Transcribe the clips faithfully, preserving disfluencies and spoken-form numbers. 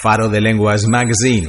Faro de Lenguas Magazine.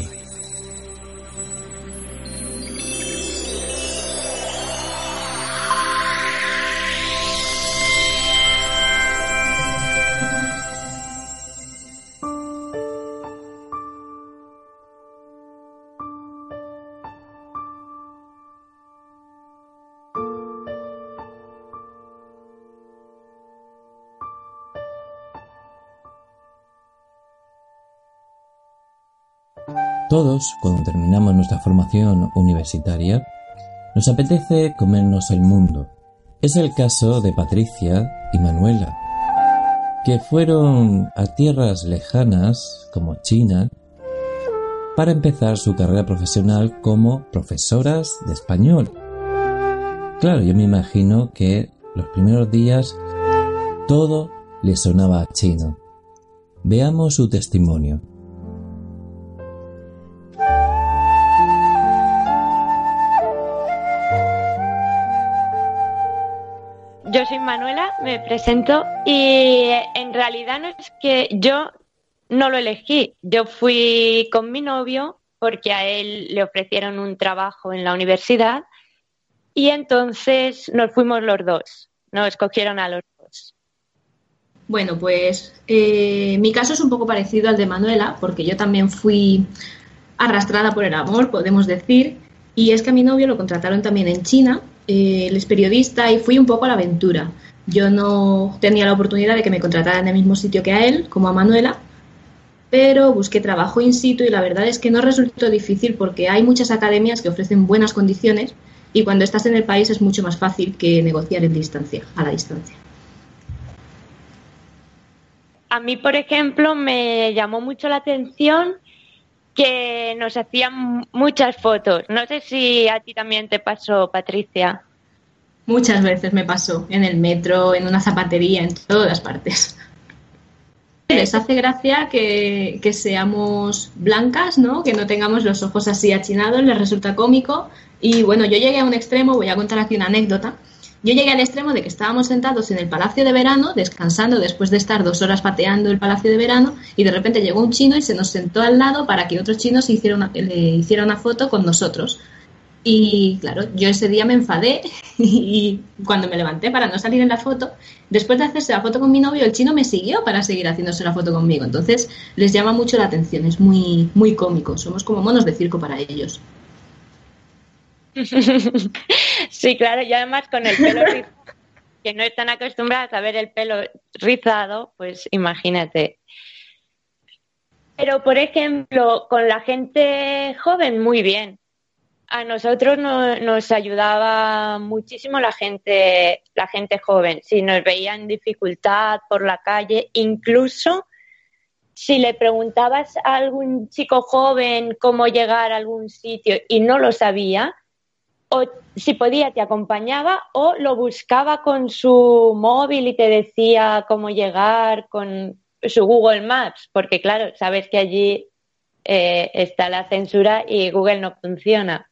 Todos, cuando terminamos nuestra formación universitaria, nos apetece comernos el mundo. Es el caso de Patricia y Manuela, que fueron a tierras lejanas como China para empezar su carrera profesional como profesoras de español. Claro, yo me imagino que los primeros días todo les sonaba a chino. Veamos su testimonio. Yo soy Manuela, me presento y en realidad no es que yo no lo elegí. Yo fui con mi novio porque a él le ofrecieron un trabajo en la universidad y entonces nos fuimos los dos, nos escogieron a los dos. Bueno, pues eh, mi caso es un poco parecido al de Manuela porque yo también fui arrastrada por el amor, podemos decir, y es que a mi novio lo contrataron también en China. Eh, él es periodista y fui un poco a la aventura. Yo no tenía la oportunidad de que me contrataran en el mismo sitio que a él, como a Manuela, pero busqué trabajo in situ y la verdad es que no resultó difícil porque hay muchas academias que ofrecen buenas condiciones y cuando estás en el país es mucho más fácil que negociar en distancia, a la distancia. A mí, por ejemplo, me llamó mucho la atención que nos hacían muchas fotos. No sé si a ti también te pasó, Patricia. Muchas veces me pasó, en el metro, en una zapatería, en todas partes. Les hace gracia que, que seamos blancas, ¿no? Que no tengamos los ojos así achinados, les resulta cómico. Y bueno, yo llegué a un extremo, voy a contar aquí una anécdota. Yo llegué al extremo de que estábamos sentados en el Palacio de Verano, descansando después de estar dos horas pateando el Palacio de Verano, y de repente llegó un chino y se nos sentó al lado para que otro chino se hiciera una, le hiciera una foto con nosotros. Y claro, yo ese día me enfadé y cuando me levanté para no salir en la foto, después de hacerse la foto con mi novio, el chino me siguió para seguir haciéndose la foto conmigo. Entonces les llama mucho la atención, es muy, muy cómico, somos como monos de circo para ellos. Sí, claro, y además con el pelo rizado, que no están acostumbradas a ver el pelo rizado, pues imagínate. Pero, por ejemplo, con la gente joven, muy bien. A nosotros no, nos ayudaba muchísimo la gente, la gente joven. Si nos veían dificultad por la calle, incluso si le preguntabas a algún chico joven cómo llegar a algún sitio y no lo sabía, o si podía te acompañaba o lo buscaba con su móvil y te decía cómo llegar con su Google Maps, porque claro, sabes que allí eh, está la censura y Google no funciona.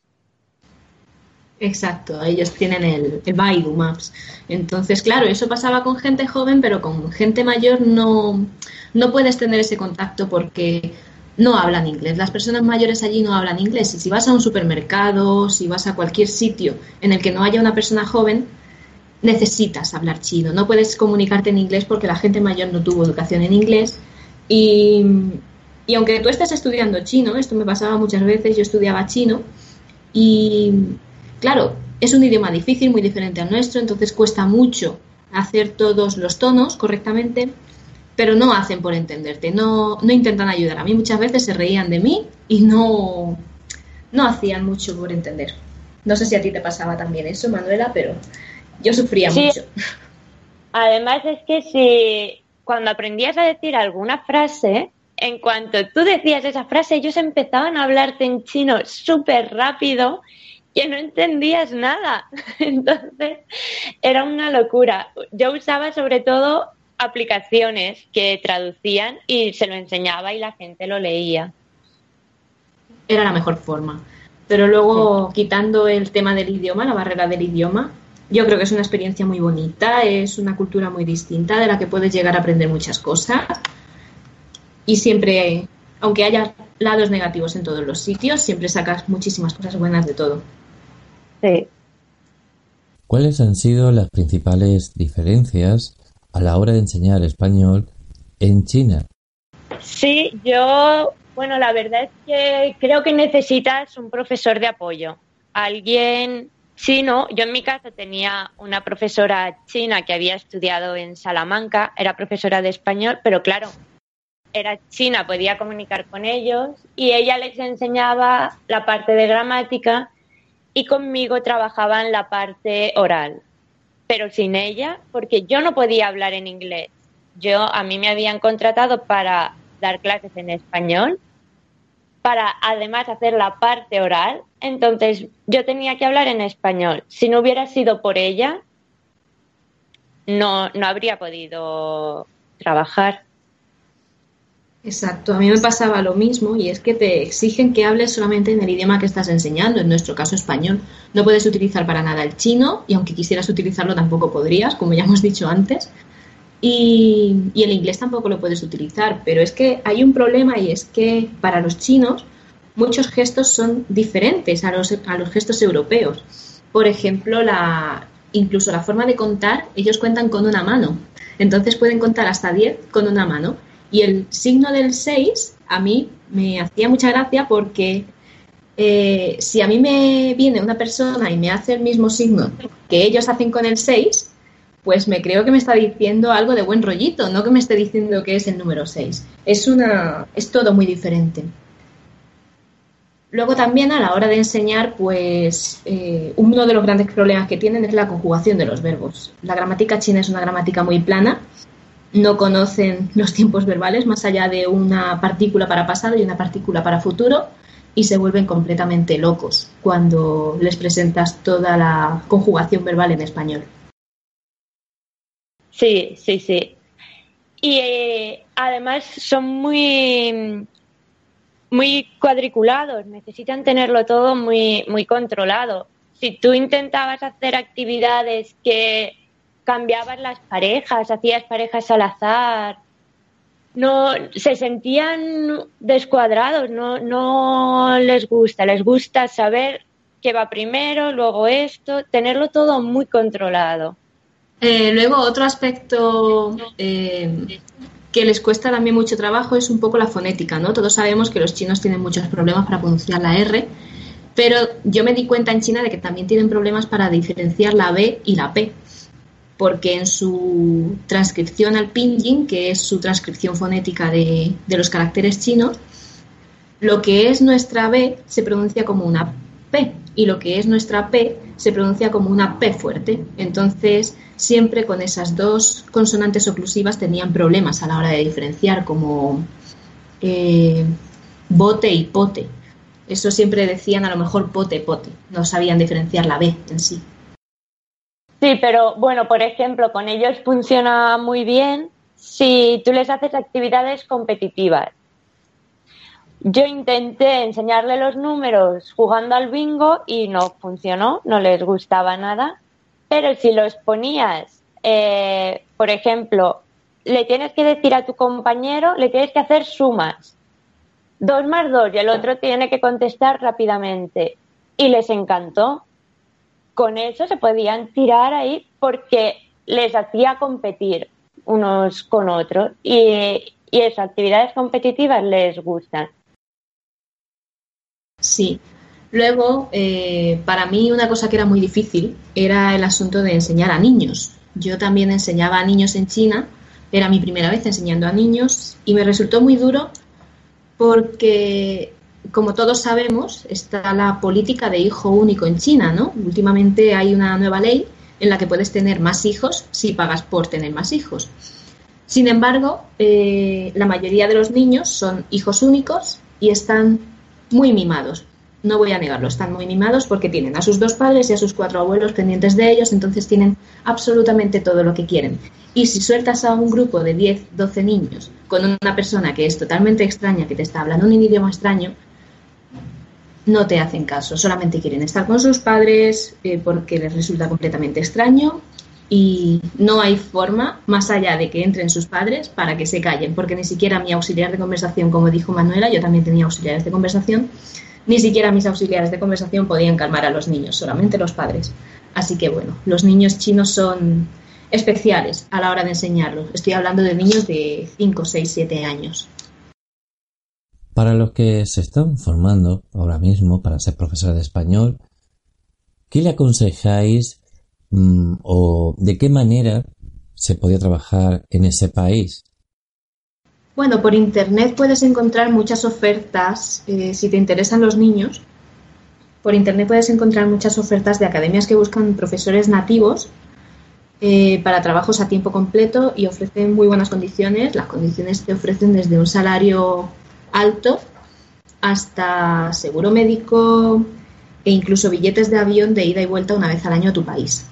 Exacto, ellos tienen el, el Baidu Maps. Entonces, claro, eso pasaba con gente joven, pero con gente mayor no, no puedes tener ese contacto porque no hablan inglés. Las personas mayores allí no hablan inglés. Y si vas a un supermercado, si vas a cualquier sitio en el que no haya una persona joven, necesitas hablar chino. No puedes comunicarte en inglés porque la gente mayor no tuvo educación en inglés. Y, y aunque tú estés estudiando chino, esto me pasaba muchas veces, yo estudiaba chino y claro, es un idioma difícil, muy diferente al nuestro, entonces cuesta mucho hacer todos los tonos correctamente, pero no hacen por entenderte, no, no intentan ayudar. A mí muchas veces se reían de mí y no, no hacían mucho por entender. No sé si a ti te pasaba también eso, Manuela, pero yo sufría sí. mucho. Además es que si cuando aprendías a decir alguna frase, en cuanto tú decías esa frase, ellos empezaban a hablarte en chino súper rápido que no entendías nada. Entonces era una locura. Yo usaba sobre todo aplicaciones que traducían y se lo enseñaba y la gente lo leía. Era la mejor forma. Pero luego, sí, quitando el tema del idioma, la barrera del idioma, yo creo que es una experiencia muy bonita, es una cultura muy distinta de la que puedes llegar a aprender muchas cosas y siempre aunque haya lados negativos en todos los sitios, siempre sacas muchísimas cosas buenas de todo. Sí. ¿Cuáles han sido las principales diferencias a la hora de enseñar español en China? Sí, yo, bueno, la verdad es que creo que necesitas un profesor de apoyo. Alguien chino. Yo en mi caso tenía una profesora china que había estudiado en Salamanca, era profesora de español, pero claro, era china, podía comunicar con ellos y ella les enseñaba la parte de gramática y conmigo trabajaban la parte oral, pero sin ella, porque yo no podía hablar en inglés. Yo, a mí me habían contratado para dar clases en español, para además hacer la parte oral, entonces yo tenía que hablar en español. Si no hubiera sido por ella, no, no habría podido trabajar. Exacto, a mí me pasaba lo mismo y es que te exigen que hables solamente en el idioma que estás enseñando, en nuestro caso español. No puedes utilizar para nada el chino y aunque quisieras utilizarlo tampoco podrías, como ya hemos dicho antes. Y, y el inglés tampoco lo puedes utilizar, pero es que hay un problema y es que para los chinos muchos gestos son diferentes a los, a los gestos europeos. Por ejemplo, la, incluso la forma de contar, ellos cuentan con una mano. Entonces pueden contar hasta diez con una mano. Y el signo del seis a mí me hacía mucha gracia porque eh, si a mí me viene una persona y me hace el mismo signo que ellos hacen con el seis, pues me creo que me está diciendo algo de buen rollito, no que me esté diciendo que es el número seis. Es una, es todo muy diferente. Luego también a la hora de enseñar, pues eh, uno de los grandes problemas que tienen es la conjugación de los verbos. La gramática china es una gramática muy plana, no conocen los tiempos verbales más allá de una partícula para pasado y una partícula para futuro y se vuelven completamente locos cuando les presentas toda la conjugación verbal en español. Sí, sí, sí. Y eh, además son muy, muy cuadriculados, necesitan tenerlo todo muy, muy controlado. Si tú intentabas hacer actividades que cambiabas las parejas, hacías parejas al azar, no, se sentían descuadrados, no, no les gusta, les gusta saber qué va primero, luego esto, tenerlo todo muy controlado. Eh, luego, otro aspecto eh, que les cuesta también mucho trabajo es un poco la fonética, ¿no? Todos sabemos que los chinos tienen muchos problemas para pronunciar la R, pero yo me di cuenta en China de que también tienen problemas para diferenciar la B y la P, porque en su transcripción al pinyin, que es su transcripción fonética de, de los caracteres chinos, lo que es nuestra B se pronuncia como una P y lo que es nuestra P se pronuncia como una P fuerte. Entonces, siempre con esas dos consonantes oclusivas tenían problemas a la hora de diferenciar, como eh, bote y pote. Eso siempre decían a lo mejor pote, pote. No sabían diferenciar la B en sí. Sí, pero bueno, por ejemplo, con ellos funciona muy bien si tú les haces actividades competitivas. Yo intenté enseñarle los números jugando al bingo y no funcionó, no les gustaba nada. Pero si los ponías, eh, por ejemplo, le tienes que decir a tu compañero, le tienes que hacer sumas. Dos más dos y el otro tiene que contestar rápidamente. Y les encantó. Con eso se podían tirar ahí porque les hacía competir unos con otros. Y, y esas actividades competitivas les gustan. Sí. Luego, eh, para mí una cosa que era muy difícil era el asunto de enseñar a niños. Yo también enseñaba a niños en China, era mi primera vez enseñando a niños y me resultó muy duro porque, como todos sabemos, está la política de hijo único en China, ¿no? Últimamente hay una nueva ley en la que puedes tener más hijos si pagas por tener más hijos. Sin embargo, eh, la mayoría de los niños son hijos únicos y están muy mimados. No voy a negarlo, están muy mimados porque tienen a sus dos padres y a sus cuatro abuelos pendientes de ellos, entonces tienen absolutamente todo lo que quieren. Y si sueltas a un grupo de diez, doce niños con una persona que es totalmente extraña, que te está hablando un idioma extraño, no te hacen caso, solamente quieren estar con sus padres eh, porque les resulta completamente extraño y no hay forma, más allá de que entren sus padres, para que se callen, porque ni siquiera mi auxiliar de conversación, como dijo Manuela, yo también tenía auxiliares de conversación, ni siquiera mis auxiliares de conversación podían calmar a los niños, solamente los padres. Así que bueno, los niños chinos son especiales a la hora de enseñarlos. Estoy hablando de niños de cinco, seis, siete años. Para los que se están formando ahora mismo para ser profesora de español, ¿qué le aconsejáis mmm, o de qué manera se podía trabajar en ese país? Bueno, por internet puedes encontrar muchas ofertas, eh, si te interesan los niños. Por internet puedes encontrar muchas ofertas de academias que buscan profesores nativos eh, para trabajos a tiempo completo y ofrecen muy buenas condiciones. Las condiciones te ofrecen desde un salario alto hasta seguro médico e incluso billetes de avión de ida y vuelta una vez al año a tu país.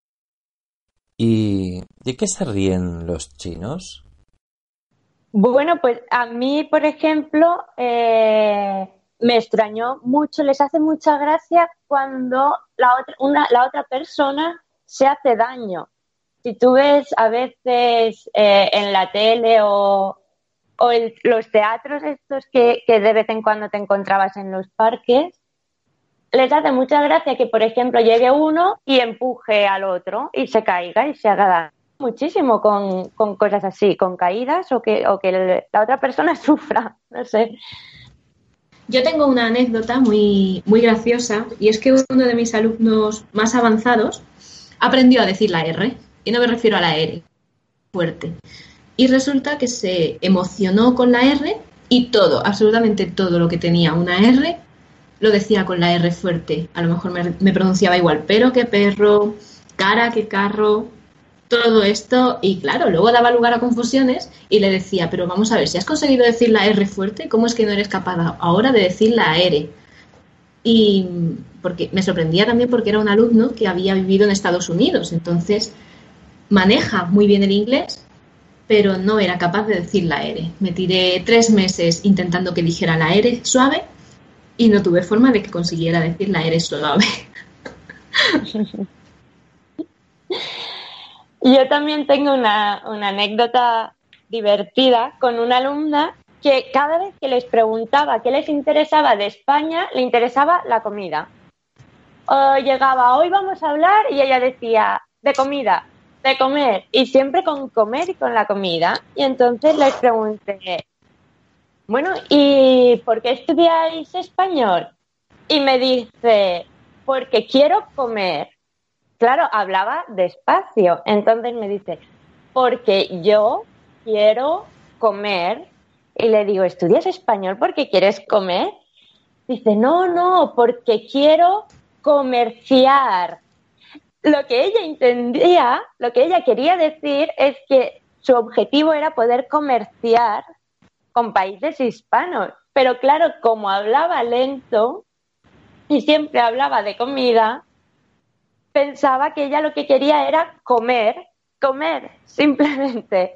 ¿Y de qué se ríen los chinos? Bueno, pues a mí, por ejemplo, eh, me extrañó mucho, les hace mucha gracia cuando la otra, una, la otra persona se hace daño. Si tú ves a veces eh, en la tele o, o el, los teatros estos que, que de vez en cuando te encontrabas en los parques, les hace mucha gracia que, por ejemplo, llegue uno y empuje al otro y se caiga y se haga daño. Muchísimo con, con cosas así, con caídas o que, o que el, la otra persona sufra, no sé. Yo tengo una anécdota muy, muy graciosa y es que uno de mis alumnos más avanzados aprendió a decir la R, y no me refiero a la R fuerte. Y resulta que se emocionó con la R y todo, absolutamente todo lo que tenía una R lo decía con la R fuerte. A lo mejor me, me pronunciaba igual, pero que perro, cara que carro, todo esto, y claro, luego daba lugar a confusiones y le decía, pero vamos a ver, si has conseguido decir la R fuerte, ¿cómo es que no eres capaz ahora de decir la R? Y porque me sorprendía también porque era un alumno que había vivido en Estados Unidos, entonces maneja muy bien el inglés, pero no era capaz de decir la R. Me tiré tres meses intentando que dijera la R suave y no tuve forma de que consiguiera decir la R suave. Yo también tengo una, una anécdota divertida con una alumna que cada vez que les preguntaba qué les interesaba de España, le interesaba la comida. O llegaba, hoy vamos a hablar, y ella decía, de comida, de comer, y siempre con comer y con la comida. Y entonces les pregunté, bueno, ¿y por qué estudiáis español? Y me dice, porque quiero comer. Claro, hablaba despacio. Entonces me dice, porque yo quiero comer. Y le digo, ¿estudias español porque quieres comer? Dice, no, no, porque quiero comerciar. Lo que ella entendía, lo que ella quería decir es que su objetivo era poder comerciar con países hispanos. Pero claro, como hablaba lento y siempre hablaba de comida, pensaba que ella lo que quería era comer, comer, simplemente.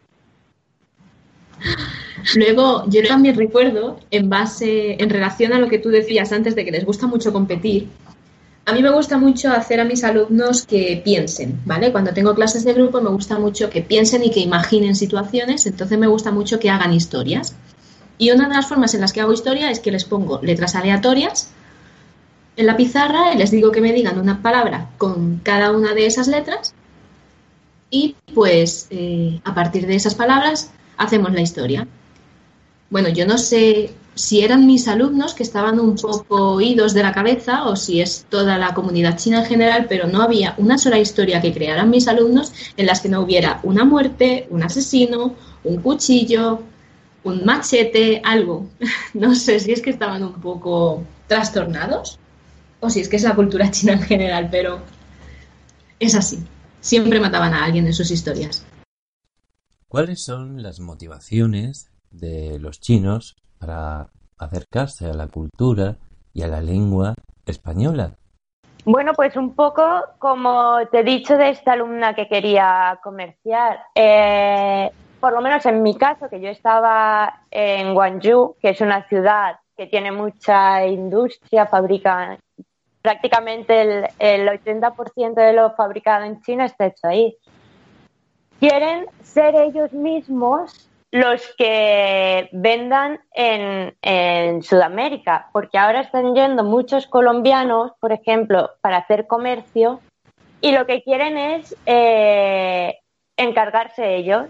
Luego, yo también recuerdo, en base, en relación a lo que tú decías antes de que les gusta mucho competir, a mí me gusta mucho hacer a mis alumnos que piensen, ¿vale? Cuando tengo clases de grupo me gusta mucho que piensen y que imaginen situaciones, entonces me gusta mucho que hagan historias. Y una de las formas en las que hago historia es que les pongo letras aleatorias en la pizarra y les digo que me digan una palabra con cada una de esas letras y pues eh, a partir de esas palabras hacemos la historia. Bueno, yo no sé si eran mis alumnos que estaban un poco idos de la cabeza o si es toda la comunidad china en general, pero no había una sola historia que crearan mis alumnos en las que no hubiera una muerte, un asesino, un cuchillo, un machete, algo. No sé si es que estaban un poco trastornados o si es que es la cultura china en general, pero es así. Siempre mataban a alguien en sus historias. ¿Cuáles son las motivaciones de los chinos para acercarse a la cultura y a la lengua española? Bueno, pues un poco como te he dicho de esta alumna que quería comerciar. Eh, por lo menos en mi caso, que yo estaba en Guangzhou, que es una ciudad que tiene mucha industria, fabrica prácticamente el, el ochenta por ciento de lo fabricado en China está hecho ahí. Quieren ser ellos mismos los que vendan en, en Sudamérica, porque ahora están yendo muchos colombianos, por ejemplo, para hacer comercio, y lo que quieren es eh, encargarse ellos.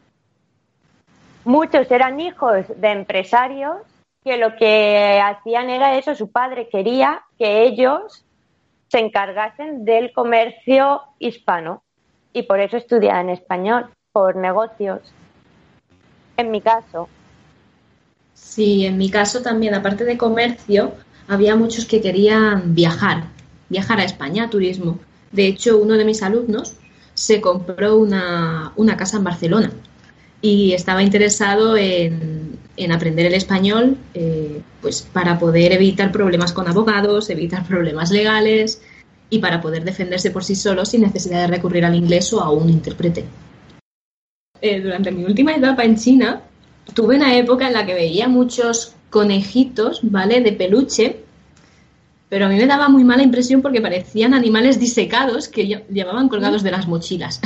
Muchos eran hijos de empresarios que lo que hacían era eso, su padre quería que ellos se encargasen del comercio hispano y por eso estudiaban español, por negocios. En mi caso. Sí, en mi caso también, aparte de comercio, había muchos que querían viajar, viajar a España, a turismo. De hecho, uno de mis alumnos se compró una, una casa en Barcelona y estaba interesado en, en aprender el español eh, pues para poder evitar problemas con abogados, evitar problemas legales y para poder defenderse por sí solo sin necesidad de recurrir al inglés o a un intérprete. Eh, durante mi última etapa en China, tuve una época en la que veía muchos conejitos, ¿vale?, de peluche, pero a mí me daba muy mala impresión porque parecían animales disecados que llevaban colgados de las mochilas.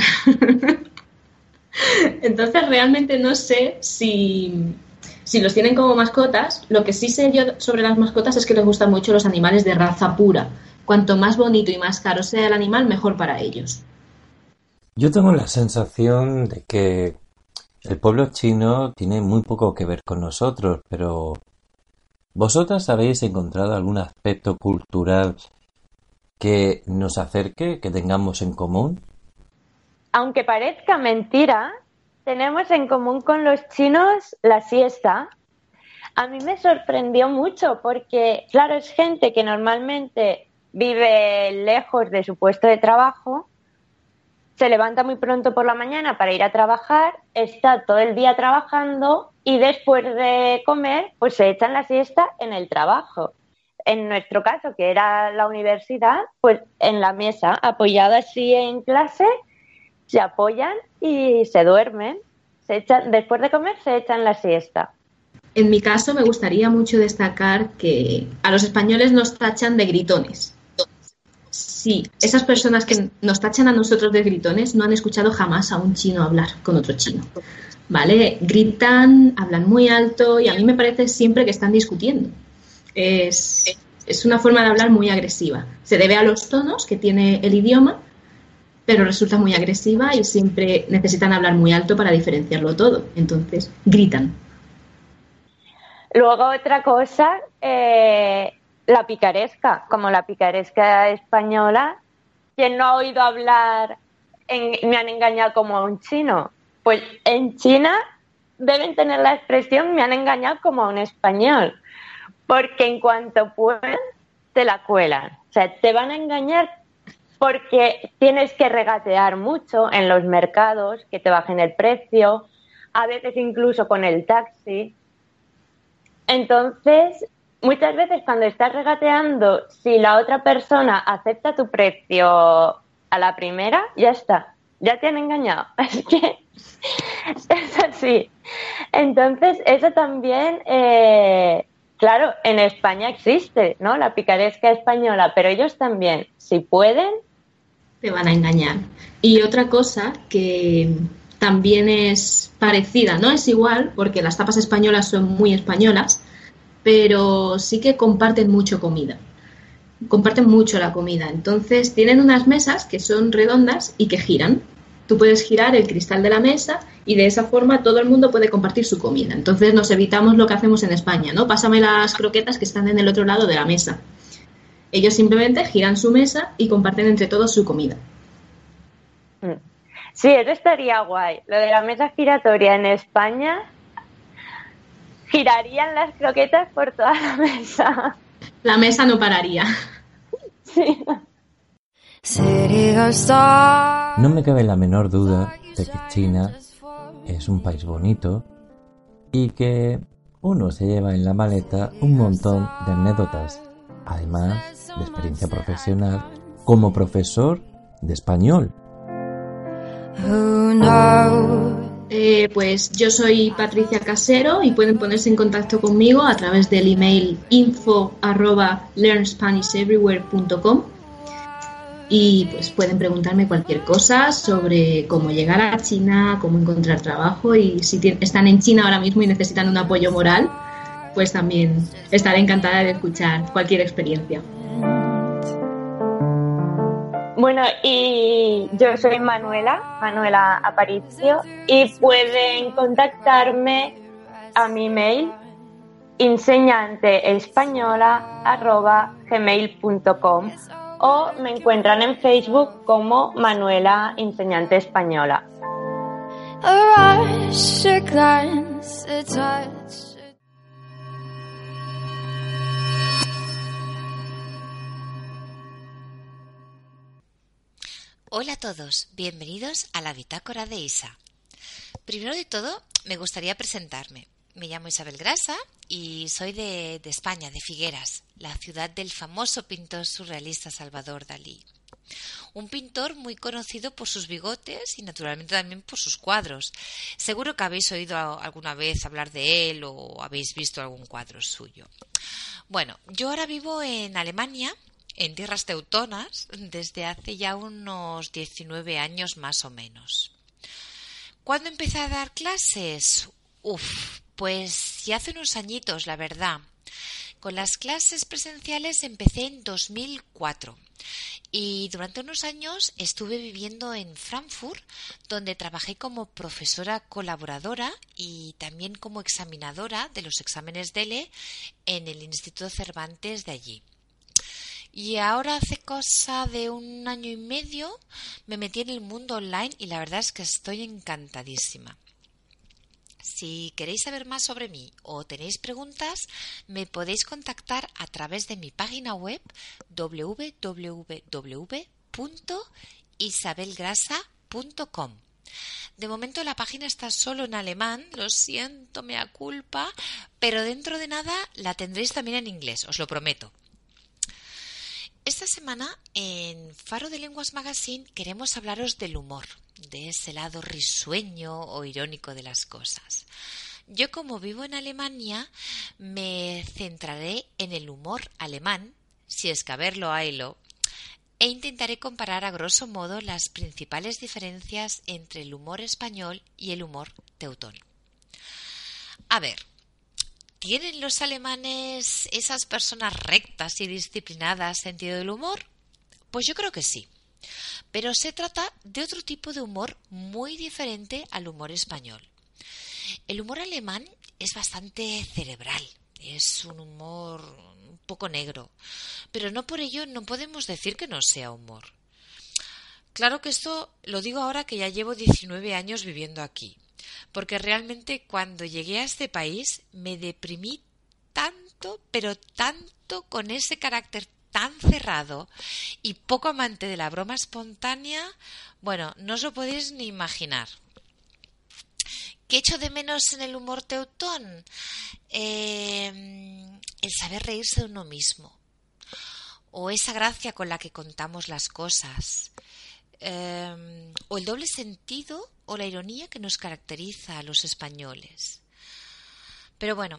Entonces realmente no sé si, si los tienen como mascotas. Lo que sí sé yo sobre las mascotas es que les gustan mucho los animales de raza pura. Cuanto más bonito y más caro sea el animal, mejor para ellos. Yo tengo la sensación de que el pueblo chino tiene muy poco que ver con nosotros, pero ¿vosotras habéis encontrado algún aspecto cultural que nos acerque, que tengamos en común? Aunque parezca mentira, tenemos en común con los chinos la siesta. A mí me sorprendió mucho porque, claro, es gente que normalmente vive lejos de su puesto de trabajo, se levanta muy pronto por la mañana para ir a trabajar, está todo el día trabajando y después de comer, pues se echan la siesta en el trabajo. En nuestro caso, que era la universidad, pues en la mesa, apoyado así en clase, se apoyan y se duermen. Se echan, después de comer se echan la siesta. En mi caso me gustaría mucho destacar que a los españoles nos tachan de gritones. Sí, esas personas que nos tachan a nosotros de gritones no han escuchado jamás a un chino hablar con otro chino, ¿vale? Gritan, hablan muy alto y a mí me parece siempre que están discutiendo. Es, es una forma de hablar muy agresiva. Se debe a los tonos que tiene el idioma, pero resulta muy agresiva y siempre necesitan hablar muy alto para diferenciarlo todo. Entonces, gritan. Luego otra cosa, eh, la picaresca, como la picaresca española. ¿Quién no ha oído hablar en, me han engañado como a un chino? Pues en China deben tener la expresión me han engañado como a un español, porque en cuanto puedan te la cuelan. O sea, te van a engañar porque tienes que regatear mucho en los mercados, que te bajen el precio, a veces incluso con el taxi. Entonces, muchas veces cuando estás regateando, si la otra persona acepta tu precio a la primera, ya está, ya te han engañado. Es que es así. Entonces, eso también, eh, claro, en España existe, ¿no? La picaresca española, pero ellos también, si pueden, te van a engañar. Y otra cosa que también es parecida, no es igual, porque las tapas españolas son muy españolas, pero sí que comparten mucho comida. Comparten mucho la comida. Entonces tienen unas mesas que son redondas y que giran. Tú puedes girar el cristal de la mesa y de esa forma todo el mundo puede compartir su comida. Entonces nos evitamos lo que hacemos en España, ¿no? Pásame las croquetas que están en el otro lado de la mesa. Ellos simplemente giran su mesa y comparten entre todos su comida. Sí, eso estaría guay. Lo de la mesa giratoria en España, girarían las croquetas por toda la mesa. La mesa no pararía. Sí. No me cabe la menor duda de que China es un país bonito y que uno se lleva en la maleta un montón de anécdotas, además de experiencia profesional como profesor de español. Eh, pues yo soy Patricia Casero y pueden ponerse en contacto conmigo a través del email info arroba learn spanish everywhere punto com y pues pueden preguntarme cualquier cosa sobre cómo llegar a China, cómo encontrar trabajo y si están en China ahora mismo y necesitan un apoyo moral, pues también estaré encantada de escuchar cualquier experiencia. Bueno, y yo soy Manuela, Manuela Aparicio, y pueden contactarme a mi mail enseñanteespañola arroba gmail punto com o me encuentran en Facebook como Manuela Enseñante Española. Hola a todos, bienvenidos a la Bitácora de Isa. Primero de todo, me gustaría presentarme. Me llamo Isabel Grasa y soy de, de España, de Figueras, la ciudad del famoso pintor surrealista Salvador Dalí. Un pintor muy conocido por sus bigotes y naturalmente también por sus cuadros. Seguro que habéis oído alguna vez hablar de él o habéis visto algún cuadro suyo. Bueno, yo ahora vivo en Alemania, en tierras teutonas, desde hace ya unos diecinueve años más o menos. ¿Cuándo empecé a dar clases? Uf, pues ya hace unos añitos, la verdad. Con las clases presenciales empecé en dos mil cuatro y durante unos años estuve viviendo en Frankfurt, donde trabajé como profesora colaboradora y también como examinadora de los exámenes D E L E en el Instituto Cervantes de allí. Y ahora hace cosa de un año y medio me metí en el mundo online y la verdad es que estoy encantadísima. Si queréis saber más sobre mí o tenéis preguntas, me podéis contactar a través de mi página web doble u doble u doble u punto isabelgrasa punto com. De momento la página está solo en alemán, lo siento, mea culpa, pero dentro de nada la tendréis también en inglés, os lo prometo. Esta semana en Faro de Lenguas Magazine queremos hablaros del humor, de ese lado risueño o irónico de las cosas. Yo, como vivo en Alemania, me centraré en el humor alemán, si es que a verlo haylo, e intentaré comparar a grosso modo las principales diferencias entre el humor español y el humor teutón. A ver, ¿tienen los alemanes, esas personas rectas y disciplinadas, sentido del humor? Pues yo creo que sí. Pero se trata de otro tipo de humor muy diferente al humor español. El humor alemán es bastante cerebral, es un humor un poco negro, pero no por ello no podemos decir que no sea humor. Claro que esto lo digo ahora que ya llevo diecinueve años viviendo aquí. Porque realmente cuando llegué a este país me deprimí tanto, pero tanto con ese carácter tan cerrado y poco amante de la broma espontánea, bueno, no os lo podéis ni imaginar. ¿Qué echo de menos en el humor teutón? Eh, el saber reírse de uno mismo, o esa gracia con la que contamos las cosas, eh, o el doble sentido o la ironía que nos caracteriza a los españoles. Pero bueno,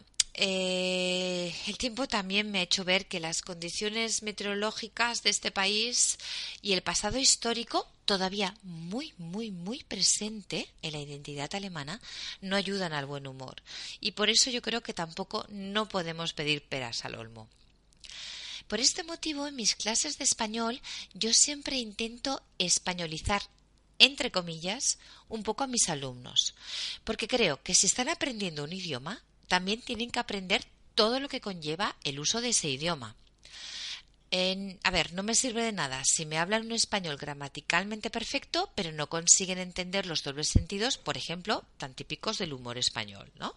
eh, el tiempo también me ha hecho ver que las condiciones meteorológicas de este país y el pasado histórico, todavía muy, muy, muy presente en la identidad alemana, no ayudan al buen humor. Y por eso yo creo que tampoco no podemos pedir peras al olmo. Por este motivo, en mis clases de español, yo siempre intento españolizar, entre comillas, un poco a mis alumnos, porque creo que si están aprendiendo un idioma, también tienen que aprender todo lo que conlleva el uso de ese idioma. En, a ver, no me sirve de nada si me hablan un español gramaticalmente perfecto, pero no consiguen entender los dobles sentidos, por ejemplo, tan típicos del humor español, ¿no?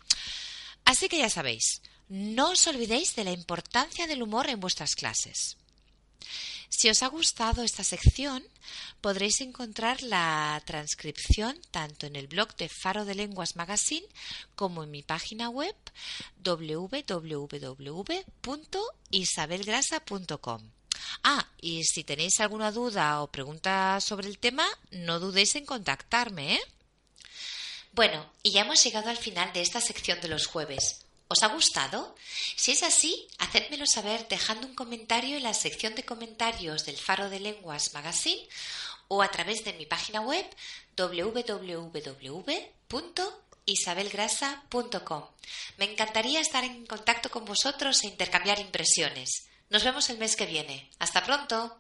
Así que ya sabéis, no os olvidéis de la importancia del humor en vuestras clases. Si os ha gustado esta sección, podréis encontrar la transcripción tanto en el blog de Faro de Lenguas Magazine como en mi página web doble u doble u doble u punto isabelgrasa punto com. Ah, y si tenéis alguna duda o pregunta sobre el tema, no dudéis en contactarme, ¿eh? Bueno, y ya hemos llegado al final de esta sección de los jueves. ¿Os ha gustado? Si es así, hacedmelo saber dejando un comentario en la sección de comentarios del Faro de Lenguas Magazine o a través de mi página web doble u doble u doble u punto isabel grasa punto com. Me encantaría estar en contacto con vosotros e intercambiar impresiones. Nos vemos el mes que viene. ¡Hasta pronto!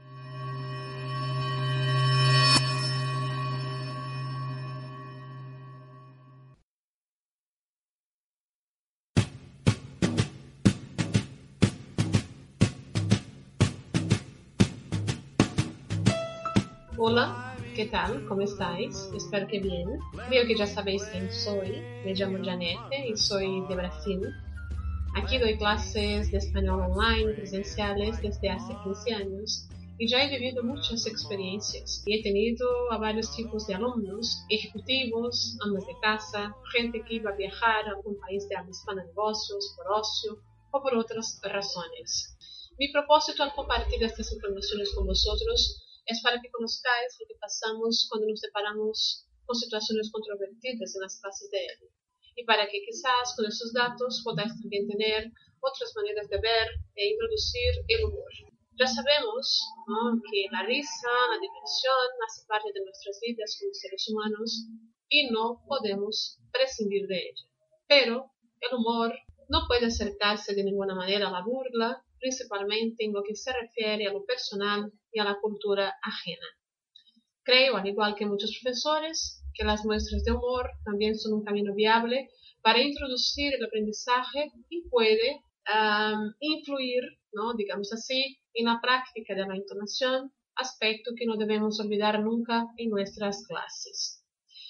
Hola, ¿qué tal? ¿Cómo estáis? Espero que bien. Creo que ya sabéis quién soy. Me llamo Janete y soy de Brasil. Aquí doy clases de español online presenciales desde hace quince años y ya he vivido muchas experiencias. Y he tenido a varios tipos de alumnos, ejecutivos, amas de casa, gente que iba a viajar a algún país de habla hispana, negocios, por ocio o por otras razones. Mi propósito al compartir estas informaciones con vosotros es para que conozcáis lo que pasamos cuando nos deparamos con situaciones controvertidas en las clases de él. Y para que quizás con esos datos podáis también tener otras maneras de ver e introducir el humor. Ya sabemos, ¿no?, que la risa, la diversión hace parte de nuestras vidas como seres humanos y no podemos prescindir de ella. Pero el humor no puede acercarse de ninguna manera a la burla, principalmente en lo que se refiere a lo personal y a la cultura ajena. Creo, al igual que muchos profesores, que las muestras de humor también son un camino viable para introducir el aprendizaje y puede um, influir, ¿no?, digamos así, en la práctica de la entonación, aspecto que no debemos olvidar nunca en nuestras clases.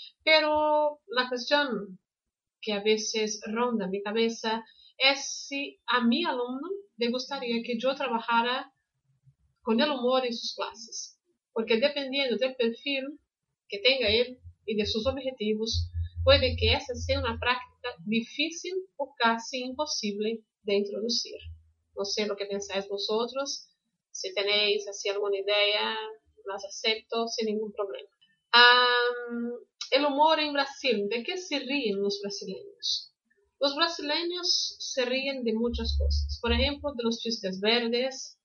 Pero la cuestión que a veces ronda mi cabeza es si a mi alumno le gustaría que yo trabajara con el humor en sus clases, porque dependiendo del perfil que tenga él y de sus objetivos, puede que esa sea una práctica difícil o casi imposible de introducir. No sé lo que pensáis vosotros, si tenéis así alguna idea, las acepto sin ningún problema. Um, el humor en Brasil, ¿de qué se ríen los brasileños? Los brasileños se ríen de muchas cosas, por ejemplo, de los chistes verdes,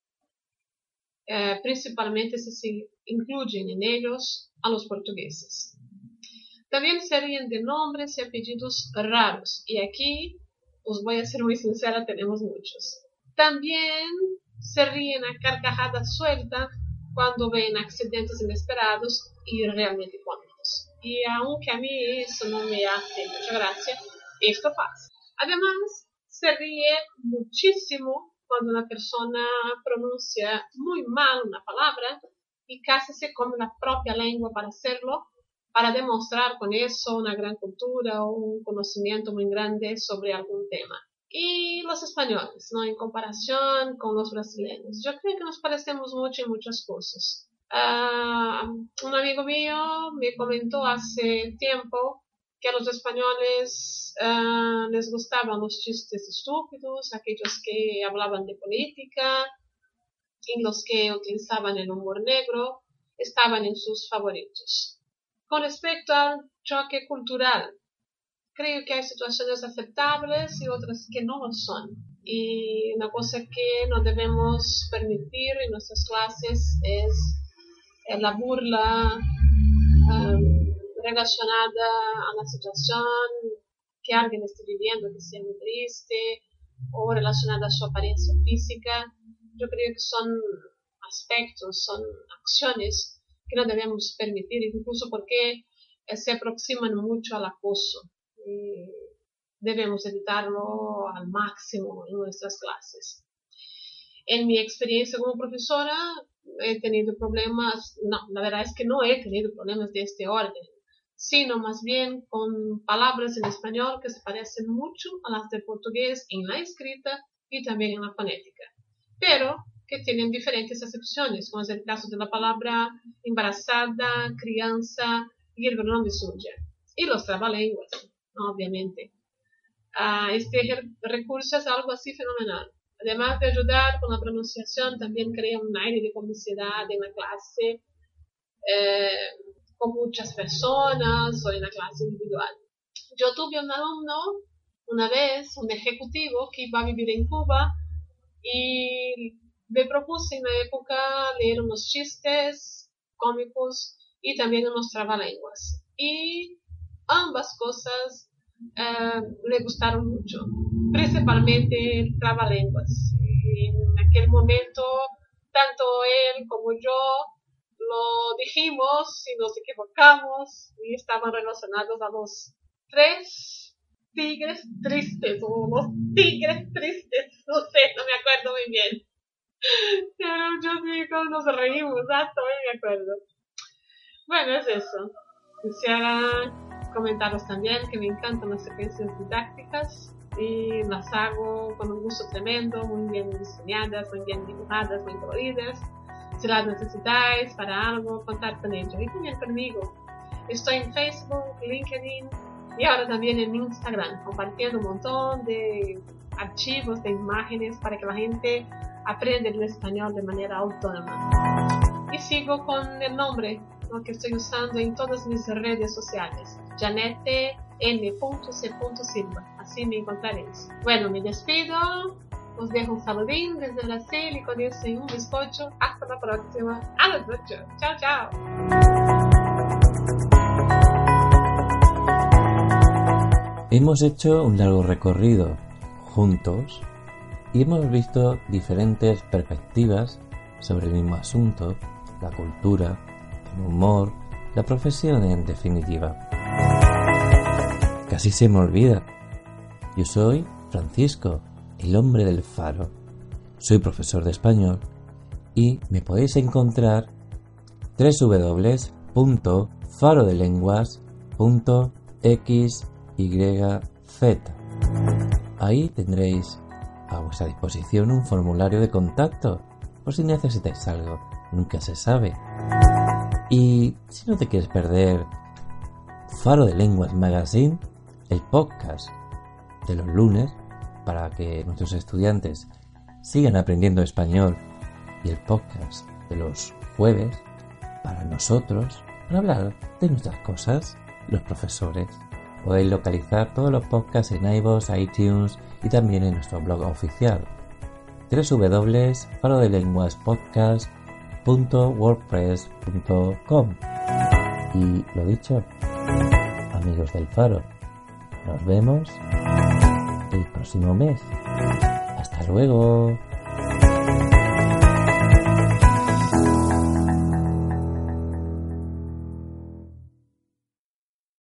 eh, principalmente si se incluyen en ellos a los portugueses. También se ríen de nombres y apellidos raros, y aquí, os voy a ser muy sincera, tenemos muchos. También se ríen a carcajada suelta cuando ven accidentes inesperados y realmente cómicos. Y aunque a mí eso no me hace mucha gracia, esto pasa. Además, se ríe muchísimo cuando una persona pronuncia muy mal una palabra y casi se come la propia lengua para hacerlo, para demostrar con eso una gran cultura o un conocimiento muy grande sobre algún tema. Y los españoles, ¿no?, en comparación con los brasileños, yo creo que nos parecemos mucho en muchas cosas. Uh, un amigo mío me comentó hace tiempo que a los españoles uh, les gustaban los chistes estúpidos, aquellos que hablaban de política, y los que utilizaban el humor negro, estaban en sus favoritos. Con respecto al choque cultural, creo que hay situaciones aceptables y otras que no lo son. Y una cosa que no debemos permitir en nuestras clases es la burla um, relacionada a la situación que alguien esté viviendo, que sea muy triste, o relacionada a su apariencia física. Yo creo que son aspectos, son acciones que no debemos permitir, incluso porque se aproximan mucho al acoso. Y debemos evitarlo al máximo en nuestras clases. En mi experiencia como profesora he tenido problemas, no, la verdad es que no he tenido problemas de este orden, sino más bien con palabras en español que se parecen mucho a las de portugués en la escrita y también en la fonética, pero que tienen diferentes excepciones, como es el caso de la palabra embarazada, crianza y el pronome suya, y los trabalenguas, obviamente. Uh, este recurso es algo así fenomenal. Además de ayudar con la pronunciación, también crea un aire de comicidad en la clase, eh, con muchas personas o en la clase individual. Yo tuve un alumno una vez, un ejecutivo que iba a vivir en Cuba y me propuse en la época leer unos chistes cómicos y también unos trabalenguas. Y ambas cosas eh, le gustaron mucho, principalmente el trabalenguas. Y en aquel momento, tanto él como yo lo dijimos y nos equivocamos y estaban relacionados a los tres tigres tristes o los tigres tristes, no sé, no me acuerdo muy bien. Pero yo digo, nos reímos, ah, todavía me acuerdo. Bueno, es eso. Quisiera comentaros también que me encantan las secuencias didácticas y las hago con un gusto tremendo, muy bien diseñadas, muy bien dibujadas, muy coloridas. Si las necesitáis para algo, contar con ello y también conmigo. Estoy en Facebook, LinkedIn y ahora también en Instagram, compartiendo un montón de archivos, de imágenes para que la gente aprenda el español de manera autónoma. Y sigo con el nombre, ¿no?, que estoy usando en todas mis redes sociales, Janete N C Silva, así me encontraréis. Bueno, me despido, os dejo un saludín desde Brasil y con eso en un bizcocho. Hasta la próxima. A las ocho. Chao, chao. Hemos hecho un largo recorrido juntos y hemos visto diferentes perspectivas sobre el mismo asunto, la cultura, el humor, la profesión en definitiva. Casi se me olvida. Yo soy Francisco, el hombre del faro. Soy profesor de español y me podéis encontrar doble u doble u doble u punto farodelenguas punto x y z. Ahí tendréis a vuestra disposición un formulario de contacto por si necesitáis algo, nunca se sabe. Y si no te quieres perder Faro de Lenguas Magazine, el podcast de los lunes, para que nuestros estudiantes sigan aprendiendo español, y el podcast de los jueves para nosotros, para hablar de nuestras cosas, los profesores. Podéis localizar todos los podcasts en iVoox, iTunes y también en nuestro blog oficial doble u doble u doble u punto farodelenguaspodcast punto wordpress punto com. Y lo dicho, amigos del Faro, nos vemos el próximo mes. Hasta luego.